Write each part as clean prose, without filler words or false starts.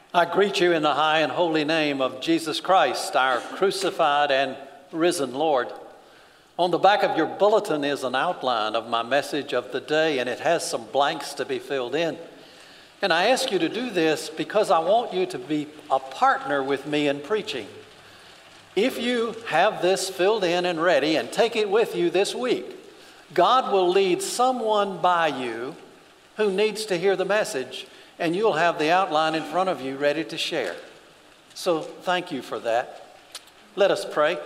I greet you in the high and holy name of Jesus Christ, our crucified and risen Lord. On the back of your bulletin is an outline of my message of the day, and it has some blanks to be filled in. And I ask you to do this because I want you to be a partner with me in preaching. If you have this filled in and ready and take it with you this week, God will lead someone by you who needs to hear the message, and you'll have the outline in front of you ready to share. So thank you for that. Let us pray.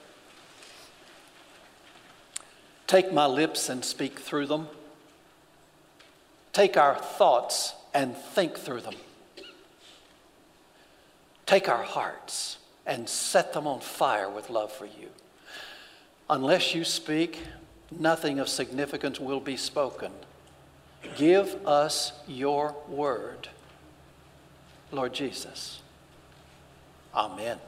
Take my lips and speak through them. Take our thoughts and think through them. Take our hearts and set them on fire with love for you. Unless you speak, nothing of significance will be spoken. Give us your word, Lord Jesus. Amen.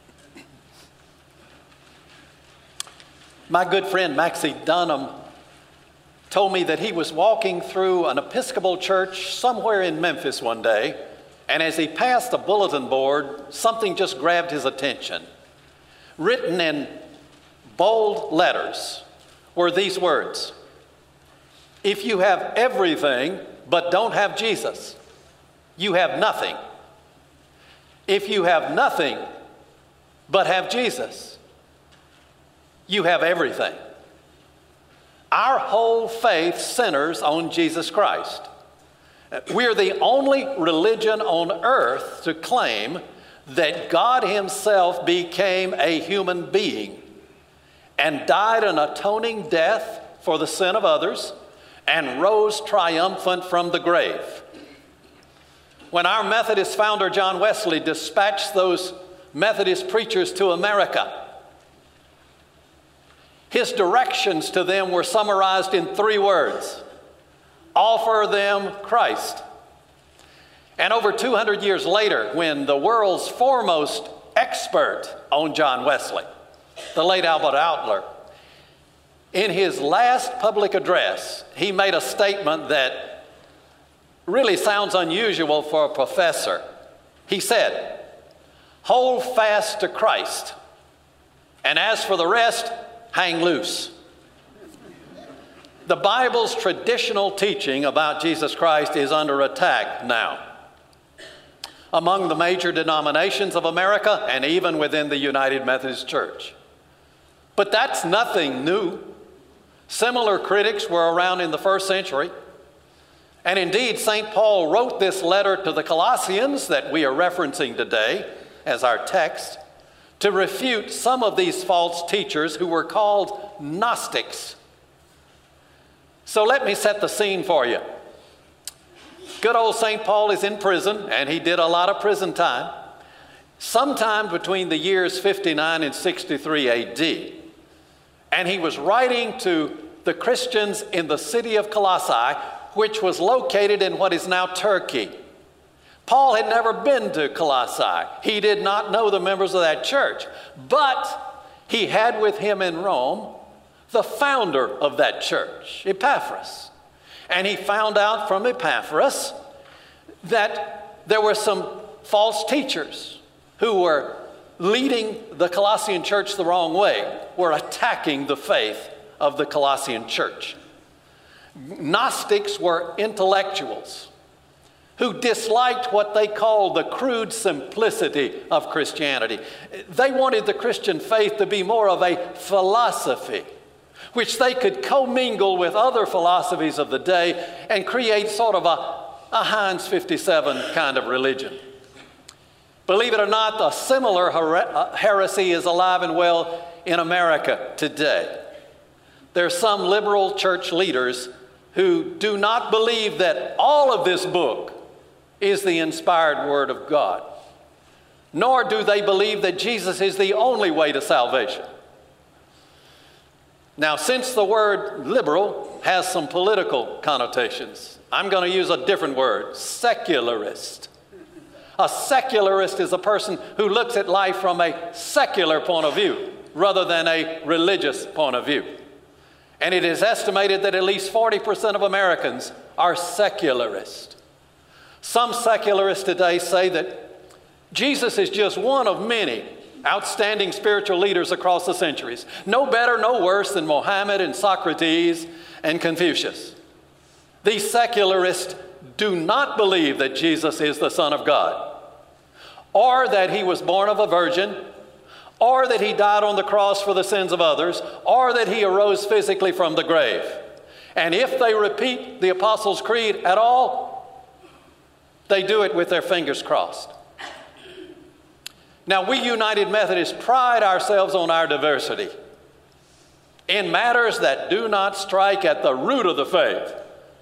My good friend Maxie Dunham told me that he was walking through an Episcopal church somewhere in Memphis one day, and as he passed a bulletin board, something just grabbed his attention. Written in bold letters were these words: if you have everything but don't have Jesus, you have nothing. If you have nothing but have Jesus, you have everything. Our whole faith centers on Jesus Christ. We're the only religion on earth to claim that God Himself became a human being and died an atoning death for the sin of others and rose triumphant from the grave. When our Methodist founder John Wesley dispatched those Methodist preachers to America, his directions to them were summarized in 3 words: offer them Christ. And over 200 years later, when the world's foremost expert on John Wesley, the late Albert Outler, in his last public address, he made a statement that really sounds unusual for a professor. He said, "Hold fast to Christ, and as for the rest, hang loose." The Bible's traditional teaching about Jesus Christ is under attack now among the major denominations of America and even within the United Methodist Church. But that's nothing new. Similar critics were around in the first century. And indeed, St. Paul wrote this letter to the Colossians that we are referencing today as our text to refute some of these false teachers who were called Gnostics. So let me set the scene for you. Good old St. Paul is in prison, and he did a lot of prison time, sometime between the years 59 and 63 AD. And he was writing to the Christians in the city of Colossae, which was located in what is now Turkey. Paul had never been to Colossae. He did not know the members of that church. But he had with him in Rome the founder of that church, Epaphras. And he found out from Epaphras that there were some false teachers who were leading the Colossian church the wrong way, were attacking the faith of the Colossian church. Gnostics were intellectuals who disliked what they called the crude simplicity of Christianity. They wanted the Christian faith to be more of a philosophy, which they could commingle with other philosophies of the day and create sort of a Heinz 57 kind of religion. Believe it or not, a similar heresy is alive and well in America today. There are some liberal church leaders who do not believe that all of this book is the inspired Word of God, nor do they believe that Jesus is the only way to salvation. Now, since the word liberal has some political connotations, I'm going to use a different word: secularist. A secularist is a person who looks at life from a secular point of view rather than a religious point of view. And it is estimated that at least 40% of Americans are secularist. Some secularists today say that Jesus is just one of many outstanding spiritual leaders across the centuries. No better, no worse than Mohammed and Socrates and Confucius. These secularists do not believe that Jesus is the Son of God, or that he was born of a virgin, or that he died on the cross for the sins of others, or that he arose physically from the grave. And if they repeat the Apostles' Creed at all, they do it with their fingers crossed. Now, we United Methodists pride ourselves on our diversity in matters that do not strike at the root of the faith.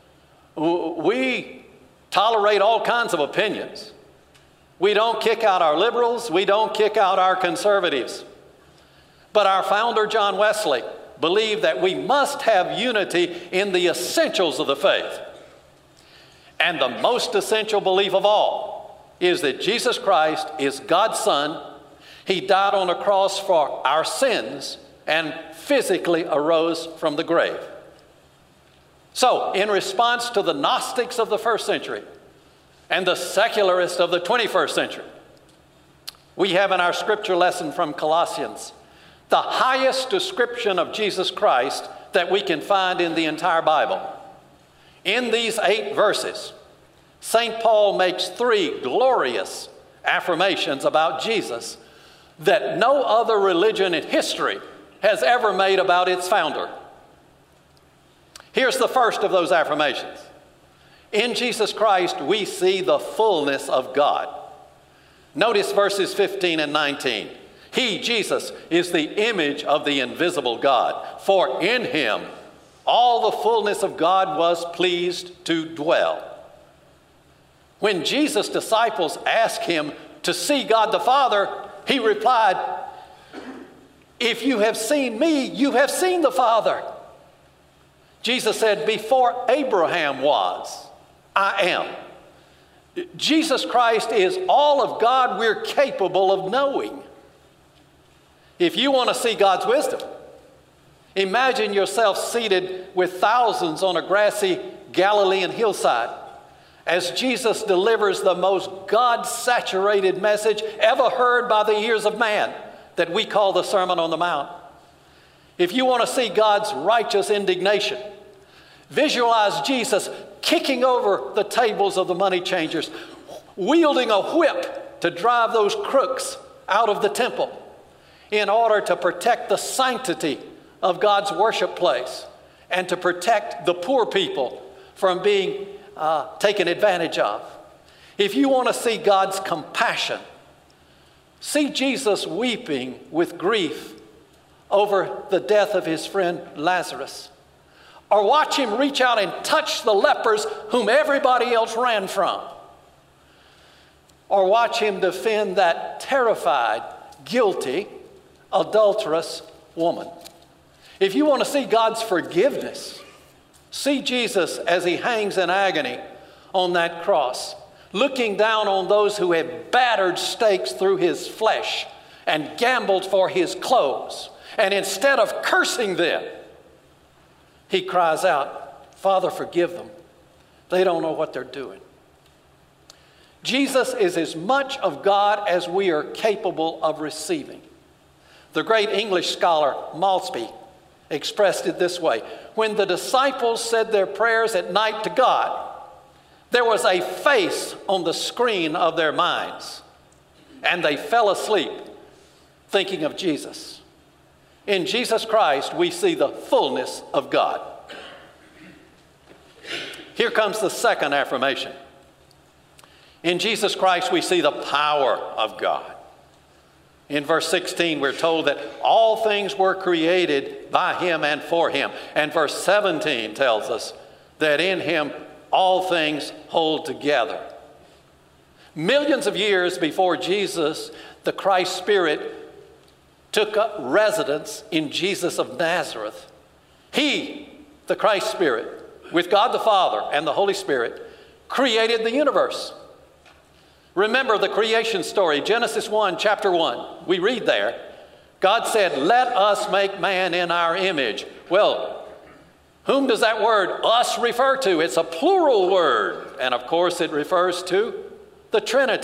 We tolerate all kinds of opinions. We don't kick out our liberals. We don't kick out our conservatives. But our founder, John Wesley, believed that we must have unity in the essentials of the faith. And the most essential belief of all is that Jesus Christ is God's Son. He died on a cross for our sins and physically arose from the grave. So, in response to the Gnostics of the first century and the secularists of the 21st century, we have in our scripture lesson from Colossians the highest description of Jesus Christ that we can find in the entire Bible. In these 8 verses, St. Paul makes 3 glorious affirmations about Jesus that no other religion in history has ever made about its founder. Here's the first of those affirmations. In Jesus Christ, we see the fullness of God. Notice verses 15 and 19. He, Jesus, is the image of the invisible God, for in him all the fullness of God was pleased to dwell. When Jesus' disciples asked him to see God the Father, he replied, "If you have seen me, you have seen the Father." Jesus said, "Before Abraham was, I am." Jesus Christ is all of God we're capable of knowing. If you want to see God's wisdom, imagine yourself seated with thousands on a grassy Galilean hillside as Jesus delivers the most God-saturated message ever heard by the ears of man that we call the Sermon on the Mount. If you want to see God's righteous indignation, visualize Jesus kicking over the tables of the money changers, wielding a whip to drive those crooks out of the temple in order to protect the sanctity of God's worship place and to protect the poor people from being taken advantage of. If you want to see God's compassion, see Jesus weeping with grief over the death of his friend Lazarus. Or watch him reach out and touch the lepers whom everybody else ran from. Or watch him defend that terrified, guilty, adulterous woman. If you want to see God's forgiveness, see Jesus as he hangs in agony on that cross, looking down on those who had battered stakes through his flesh and gambled for his clothes. And instead of cursing them, he cries out, "Father, forgive them. They don't know what they're doing." Jesus is as much of God as we are capable of receiving. The great English scholar Maltby expressed it this way: when the disciples said their prayers at night to God, there was a face on the screen of their minds, and they fell asleep thinking of Jesus. In Jesus Christ, we see the fullness of God. Here comes the second affirmation. In Jesus Christ, we see the power of God. In verse 16, we're told that all things were created by him and for him. And verse 17 tells us that in him all things hold together. Millions of years before Jesus, the Christ Spirit took up residence in Jesus of Nazareth. He, the Christ Spirit, with God the Father and the Holy Spirit, created the universe. Remember the creation story, Genesis 1, chapter 1. We read there, God said, "Let us make man in our image." Well, whom does that word "us" refer to? It's a plural word. And of course it refers to the Trinity.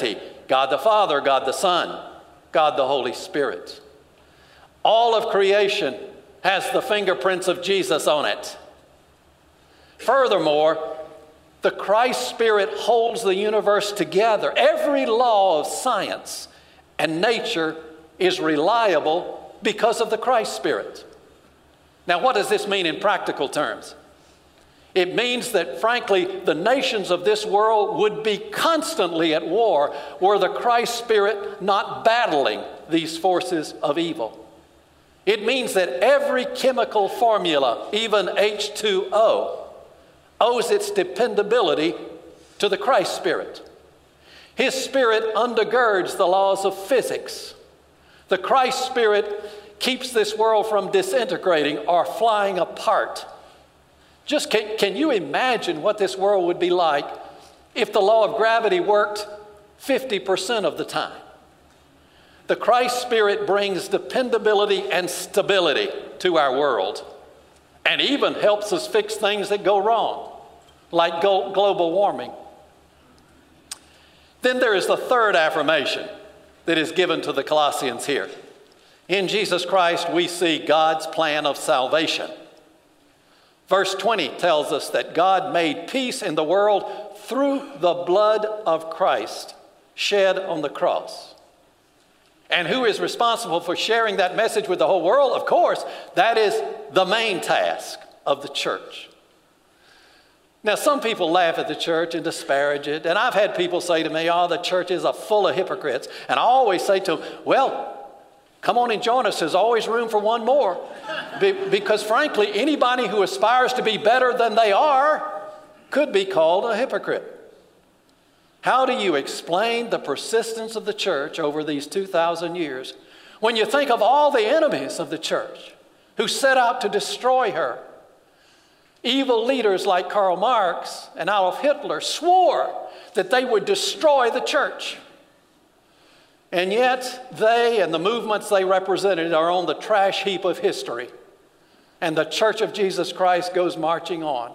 God the Father, God the Son, God the Holy Spirit. All of creation has the fingerprints of Jesus on it. Furthermore, the Christ Spirit holds the universe together. Every law of science and nature is reliable because of the Christ Spirit. Now, what does this mean in practical terms? It means that, frankly, the nations of this world would be constantly at war were the Christ Spirit not battling these forces of evil. It means that every chemical formula, even H2O, owes its dependability to the Christ Spirit. His Spirit undergirds the laws of physics. The Christ Spirit keeps this world from disintegrating or flying apart. Just can you imagine what this world would be like if the law of gravity worked 50% of the time? The Christ Spirit brings dependability and stability to our world, and even helps us fix things that go wrong, like global warming. Then there is the third affirmation that is given to the Colossians here. In Jesus Christ, we see God's plan of salvation. Verse 20 tells us that God made peace in the world through the blood of Christ shed on the cross. And who is responsible for sharing that message with the whole world? Of course, that is the main task of the church. Now, some people laugh at the church and disparage it. And I've had people say to me, oh, the church is full of hypocrites. And I always say to them, well, come on and join us. There's always room for one more. Because frankly, anybody who aspires to be better than they are could be called a hypocrite. How do you explain the persistence of the church over these 2,000 years when you think of all the enemies of the church who set out to destroy her? Evil leaders like Karl Marx and Adolf Hitler swore that they would destroy the church. And yet they and the movements they represented are on the trash heap of history. And the Church of Jesus Christ goes marching on.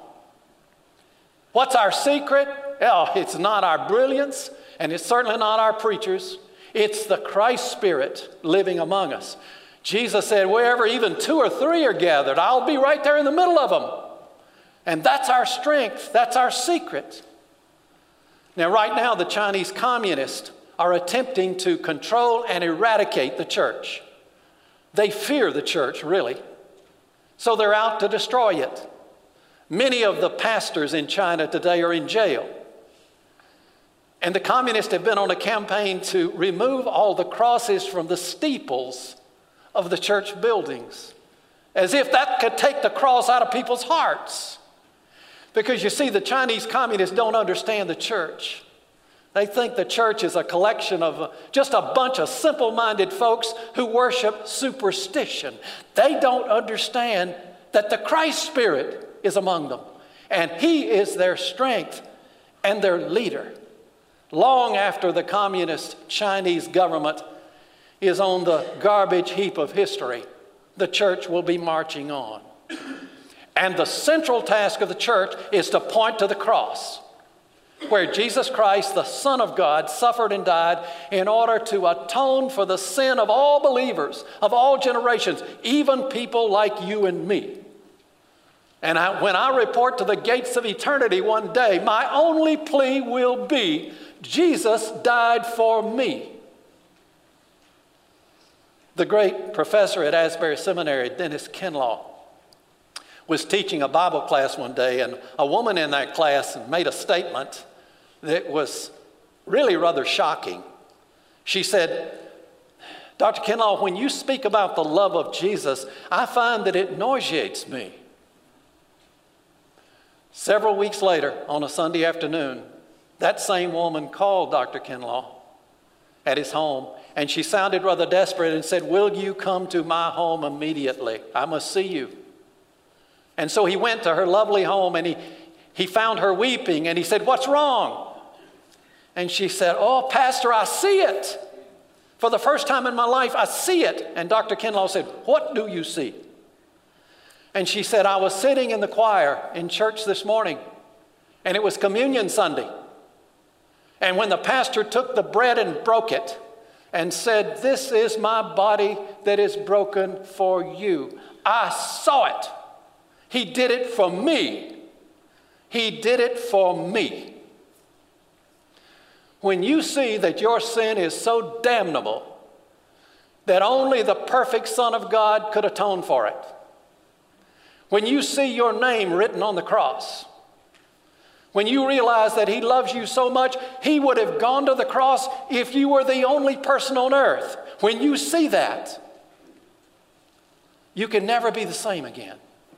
What's our secret? Oh, it's not our brilliance, and it's certainly not our preachers. It's the Christ Spirit living among us. Jesus said, wherever even 2 or 3 are gathered, I'll be right there in the middle of them. And that's our strength. That's our secret. Now, right now, the Chinese communists are attempting to control and eradicate the church. They fear the church, really. So they're out to destroy it. Many of the pastors in China today are in jail. And the communists have been on a campaign to remove all the crosses from the steeples of the church buildings, as if that could take the cross out of people's hearts. Because you see, the Chinese communists don't understand the church. They think the church is a collection of just a bunch of simple-minded folks who worship superstition. They don't understand that the Christ Spirit is among them, and He is their strength and their leader. Long after the communist Chinese government is on the garbage heap of history, the church will be marching on. And the central task of the church is to point to the cross, where Jesus Christ, the Son of God, suffered and died in order to atone for the sin of all believers, of all generations, even people like you and me. And when I report to the gates of eternity one day, my only plea will be, Jesus died for me. The great professor at Asbury Seminary, Dennis Kinlaw, was teaching a Bible class one day, and a woman in that class made a statement that was really rather shocking. She said, Dr. Kinlaw, when you speak about the love of Jesus, I find that it nauseates me. Several weeks later, on a Sunday afternoon, that same woman called Dr. Kinlaw at his home, and she sounded rather desperate and said, will you come to my home immediately? I must see you. And so he went to her lovely home, and he found her weeping, and he said, what's wrong? And she said, oh, Pastor, I see it. For the first time in my life, I see it. And Dr. Kinlaw said, what do you see? And she said, I was sitting in the choir in church this morning, and it was Communion Sunday. And when the pastor took the bread and broke it and said, "This is my body that is broken for you," I saw it. He did it for me. He did it for me. When you see that your sin is so damnable that only the perfect Son of God could atone for it, when you see your name written on the cross, when you realize that He loves you so much, He would have gone to the cross if you were the only person on earth. When you see that, you can never be the same again.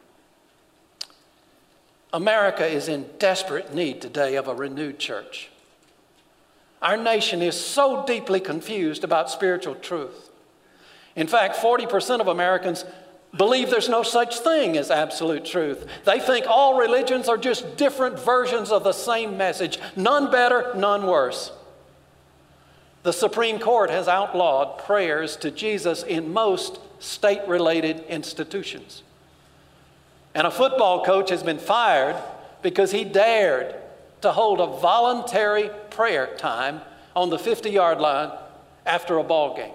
America is in desperate need today of a renewed church. Our nation is so deeply confused about spiritual truth. In fact, 40% of Americans believe there's no such thing as absolute truth. They think all religions are just different versions of the same message, none better, none worse. The Supreme Court has outlawed prayers to Jesus in most state-related institutions. And a football coach has been fired because he dared to hold a voluntary prayer time on the 50-yard line after a ball game.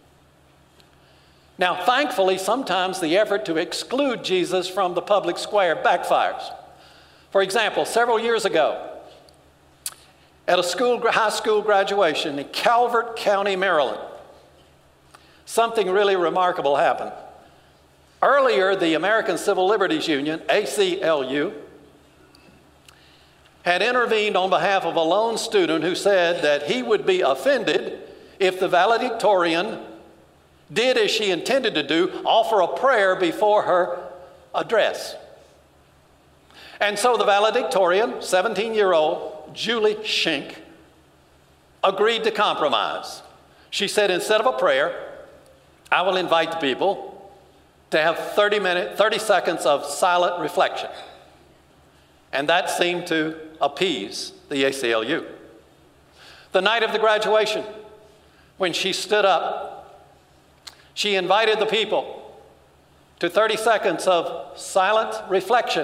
Now, thankfully, sometimes the effort to exclude Jesus from the public square backfires. For example, several years ago, at a high school graduation in Calvert County, Maryland, something really remarkable happened. Earlier, the American Civil Liberties Union, ACLU, had intervened on behalf of a lone student who said that he would be offended if the valedictorian did as she intended to do, offer a prayer before her address. And so the valedictorian, 17-year-old Julie Schenck, agreed to compromise. She said, instead of a prayer, I will invite the people to have 30 seconds of silent reflection. And that seemed to appease the ACLU. The night of the graduation, when she stood up, she invited the people to 30 seconds of silent reflection.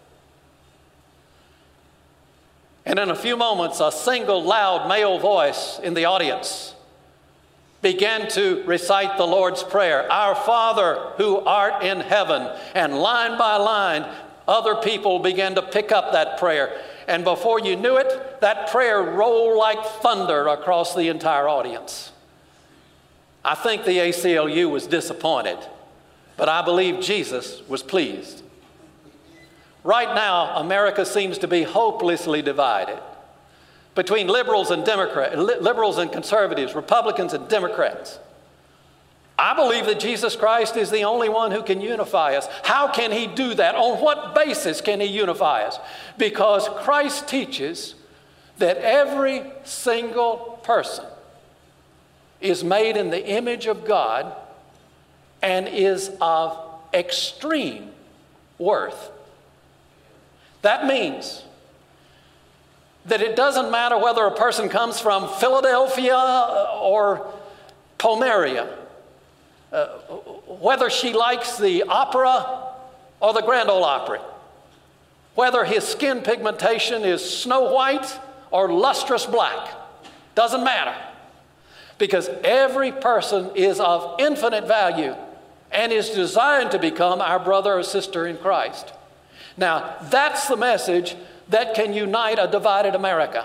And in a few moments, a single loud male voice in the audience began to recite the Lord's Prayer, "Our Father who art in heaven." And line by line, other people began to pick up that prayer. And before you knew it, that prayer rolled like thunder across the entire audience. I think the ACLU was disappointed, but I believe Jesus was pleased. Right now, America seems to be hopelessly divided between liberals and conservatives, Republicans and Democrats. I believe that Jesus Christ is the only one who can unify us. How can He do that? On what basis can He unify us? Because Christ teaches that every single person is made in the image of God and is of extreme worth. That means that it doesn't matter whether a person comes from Philadelphia or Pomeria, whether she likes the opera or the Grand Ole Opry, whether his skin pigmentation is snow white or lustrous black, doesn't matter. Because every person is of infinite value and is designed to become our brother or sister in Christ. Now, that's the message that can unite a divided America.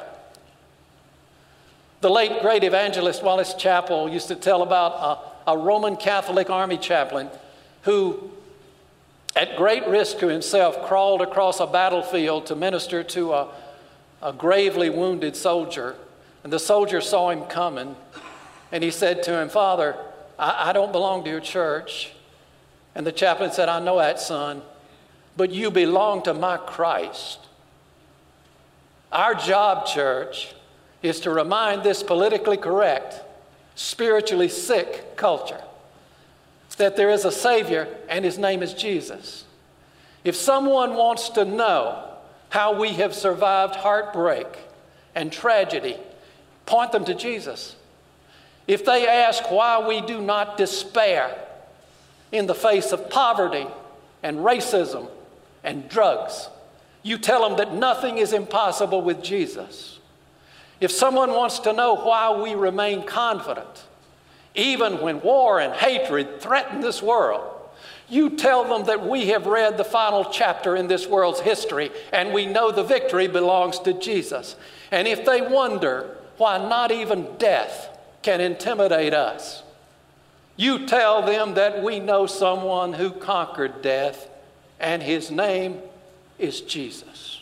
The late, great evangelist Wallace Chappell used to tell about a Roman Catholic army chaplain who, at great risk to himself, crawled across a battlefield to minister to a gravely wounded soldier. And the soldier saw him coming, and he said to him, "Father, I don't belong to your church." And the chaplain said, "I know that, son, but you belong to my Christ." Our job, church, is to remind this politically correct, spiritually sick culture that there is a Savior and His name is Jesus. If someone wants to know how we have survived heartbreak and tragedy, point them to Jesus. If they ask why we do not despair in the face of poverty and racism and drugs, you tell them that nothing is impossible with Jesus. If someone wants to know why we remain confident, even when war and hatred threaten this world, you tell them that we have read the final chapter in this world's history and we know the victory belongs to Jesus. And if they wonder why not even death can intimidate us, you tell them that we know someone who conquered death and his name is Jesus.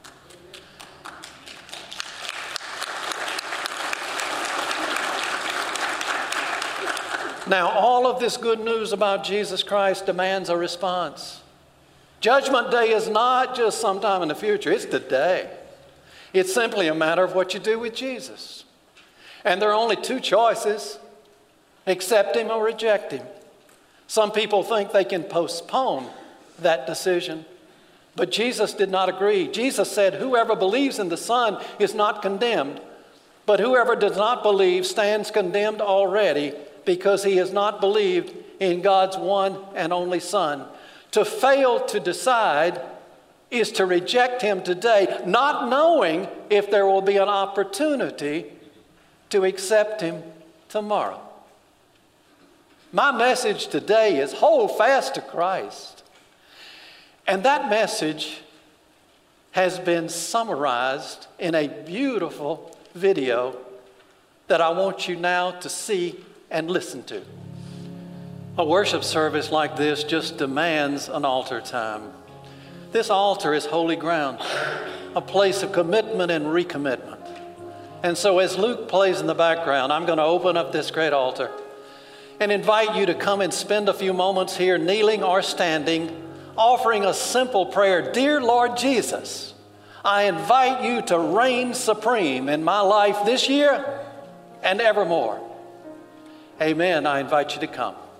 Now, all of this good news about Jesus Christ demands a response. Judgment Day is not just sometime in the future, it's today. It's simply a matter of what you do with Jesus. And there are only two choices: accept him or reject him. Some people think they can postpone that decision, but Jesus did not agree. Jesus said, "Whoever believes in the Son is not condemned, but whoever does not believe stands condemned already, because he has not believed in God's one and only Son." To fail to decide is to reject him today, not knowing if there will be an opportunity to accept him tomorrow. My message today is hold fast to Christ. And that message has been summarized in a beautiful video that I want you now to see and listen to. A worship service like this just demands an altar time. This altar is holy ground, a place of commitment and recommitment. And so as Luke plays in the background, I'm going to open up this great altar and invite you to come and spend a few moments here, kneeling or standing, offering a simple prayer. Dear Lord Jesus, I invite you to reign supreme in my life this year and evermore. Amen. I invite you to come.